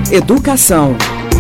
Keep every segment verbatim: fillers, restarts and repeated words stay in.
Educação.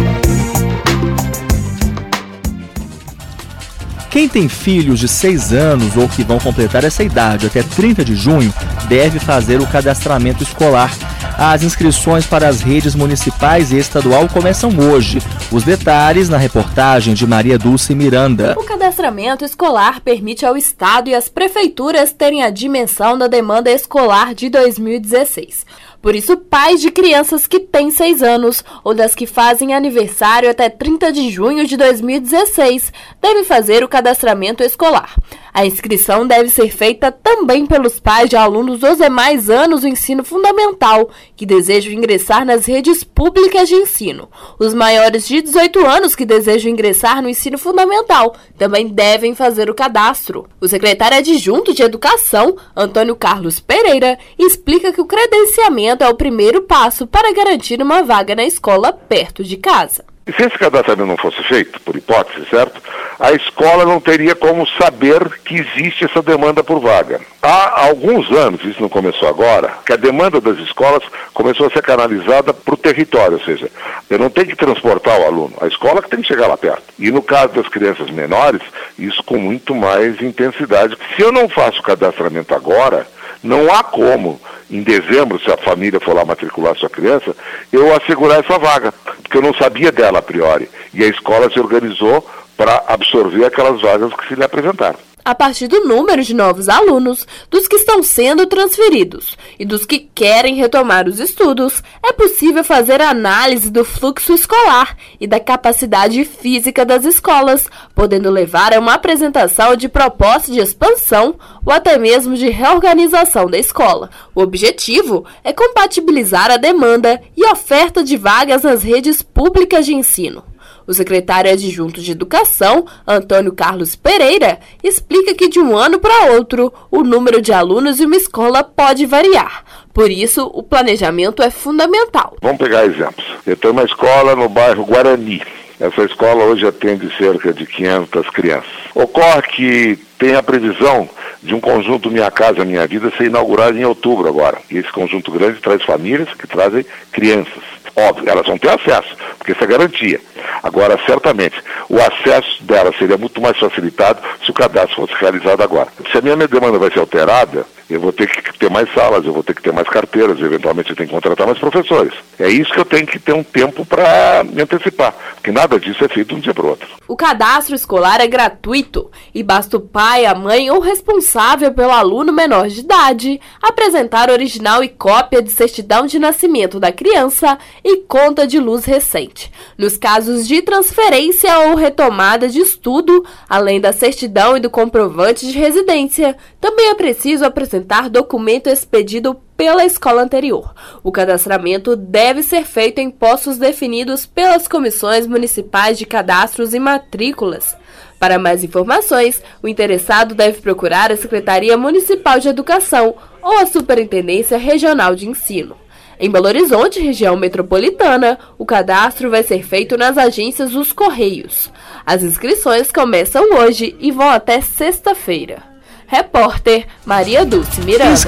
Quem tem filhos de seis anos ou que vão completar essa idade até trinta de junho deve fazer o cadastramento escolar. As inscrições para as redes municipais e estadual começam hoje. Os detalhes na reportagem de Maria Dulce Miranda. O cadastramento escolar permite ao Estado e às prefeituras terem a dimensão da demanda escolar de dois mil e dezesseis. Por isso, pais de crianças que têm seis anos ou das que fazem aniversário até trinta de junho de dois mil e dezesseis devem fazer o cadastramento escolar. A inscrição deve ser feita também pelos pais de alunos dos demais anos do ensino fundamental que desejam ingressar nas redes públicas de ensino. Os maiores de dezoito anos que desejam ingressar no ensino fundamental também devem fazer o cadastro. O secretário adjunto de Educação, Antônio Carlos Pereira, explica que o credenciamento é o primeiro passo para garantir uma vaga na escola perto de casa. E se esse cadastramento não fosse feito, por hipótese, certo? A escola não teria como saber que existe essa demanda por vaga. Há alguns anos, isso não começou agora, que a demanda das escolas começou a ser canalizada para o território, ou seja, eu não tenho que transportar o aluno, a escola que tem que chegar lá perto. E no caso das crianças menores, isso com muito mais intensidade. Se eu não faço o cadastramento agora, não há como, em dezembro, se a família for lá matricular sua criança, eu assegurar essa vaga, porque eu não sabia dela a priori. E a escola se organizou para absorver aquelas vagas que se lhe apresentaram. A partir do número de novos alunos, dos que estão sendo transferidos e dos que querem retomar os estudos, é possível fazer a análise do fluxo escolar e da capacidade física das escolas, podendo levar a uma apresentação de proposta de expansão ou até mesmo de reorganização da escola. O objetivo é compatibilizar a demanda e oferta de vagas nas redes públicas de ensino. O secretário adjunto de Educação, Antônio Carlos Pereira, explica que de um ano para outro, o número de alunos em uma escola pode variar. Por isso, o planejamento é fundamental. Vamos pegar exemplos. Eu tenho uma escola no bairro Guarani. Essa escola hoje atende cerca de quinhentas crianças. Ocorre que tem a previsão de um conjunto Minha Casa Minha Vida ser inaugurado em outubro agora. E esse conjunto grande traz famílias que trazem crianças. Óbvio, elas vão ter acesso, porque isso é garantia. Agora, certamente, o acesso delas seria muito mais facilitado se o cadastro fosse realizado agora. Se a minha demanda vai ser alterada, eu vou ter que ter mais salas, eu vou ter que ter mais carteiras, eventualmente eu tenho que contratar mais professores. É isso que eu tenho que ter um tempo para me antecipar, porque nada disso é feito de um dia para o outro. O cadastro escolar é gratuito e basta o pai, a mãe ou responsável pelo aluno menor de idade apresentar original e cópia de certidão de nascimento da criança e conta de luz recente. Nos casos de transferência ou retomada de estudo, além da certidão e do comprovante de residência, também é preciso apresentar documento expedido pela escola anterior. O cadastramento deve ser feito em postos definidos pelas comissões municipais de cadastros e matrículas. Para mais informações, o interessado deve procurar a Secretaria Municipal de Educação ou a Superintendência Regional de Ensino. Em Belo Horizonte, região metropolitana, o cadastro vai ser feito nas agências dos Correios. As inscrições começam hoje e vão até sexta-feira. Repórter Maria Dulce Miranda.